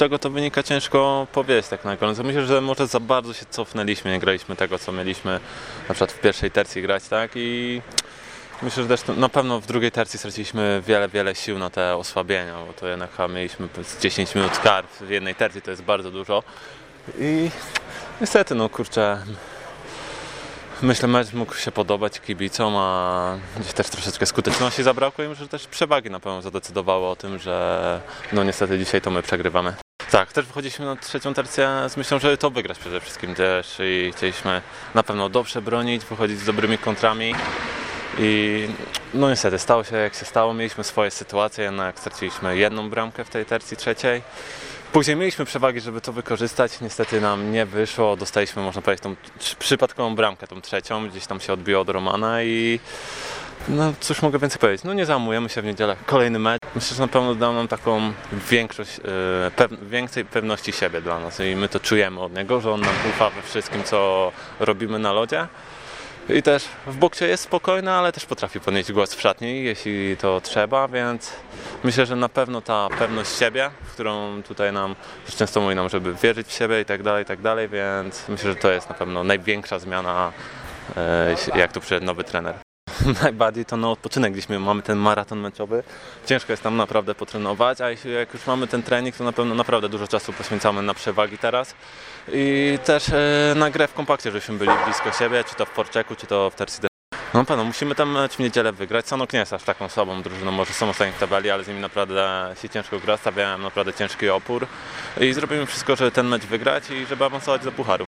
czego to wynika, ciężko powiedzieć tak na koniec. Myślę, że może za bardzo się cofnęliśmy, nie graliśmy tego, co mieliśmy na przykład w pierwszej tercji grać, tak? I myślę, że też na pewno w drugiej tercji straciliśmy wiele sił na te osłabienia, bo to jednak mieliśmy 10 minut kar w jednej tercji, to jest bardzo dużo. I niestety, no kurczę, myślę, mecz mógł się podobać kibicom, a gdzieś też troszeczkę skuteczności zabrakło i myślę, że też przewagi na pewno zadecydowały o tym, że no niestety dzisiaj to my przegrywamy. Tak, też wychodziliśmy na trzecią tercję z myślą, żeby to wygrać przede wszystkim też i chcieliśmy na pewno dobrze bronić, wychodzić z dobrymi kontrami. I no niestety stało się jak się stało, mieliśmy swoje sytuacje, jednak straciliśmy jedną bramkę w tej tercji trzeciej. Później mieliśmy przewagi, żeby to wykorzystać, niestety nam nie wyszło, dostaliśmy, można powiedzieć, tą przypadkową bramkę, tą trzecią, gdzieś tam się odbiło od Romana i no cóż mogę więcej powiedzieć, no nie załamujemy się w niedzielę, kolejny mecz. Myślę, że na pewno dał nam taką więcej pewności siebie dla nas i my to czujemy od niego, że on nam ufa we wszystkim, co robimy na lodzie. I też w boksie jest spokojny, ale też potrafi podnieść głos w szatni, jeśli to trzeba, więc myślę, że na pewno ta pewność siebie, w którą tutaj nam często mówi nam, żeby wierzyć w siebie i tak dalej, więc myślę, że to jest na pewno największa zmiana, jak tu przyszedł nowy trener. Najbardziej to na odpoczynek, gdzieś mamy ten maraton meczowy, ciężko jest tam naprawdę potrenować, a jak już mamy ten trening, to na pewno naprawdę dużo czasu poświęcamy na przewagi teraz i też na grę w kompakcie, żebyśmy byli blisko siebie, czy to w Porczeku, czy to w tercji. No na pewno musimy ten mecz w niedzielę wygrać. Sanok nie jest aż taką słabą drużyną, może są ostatnich w tabeli, ale z nimi naprawdę się ciężko gra, stawiałem naprawdę ciężki opór i zrobimy wszystko, żeby ten mecz wygrać i żeby awansować do pucharu.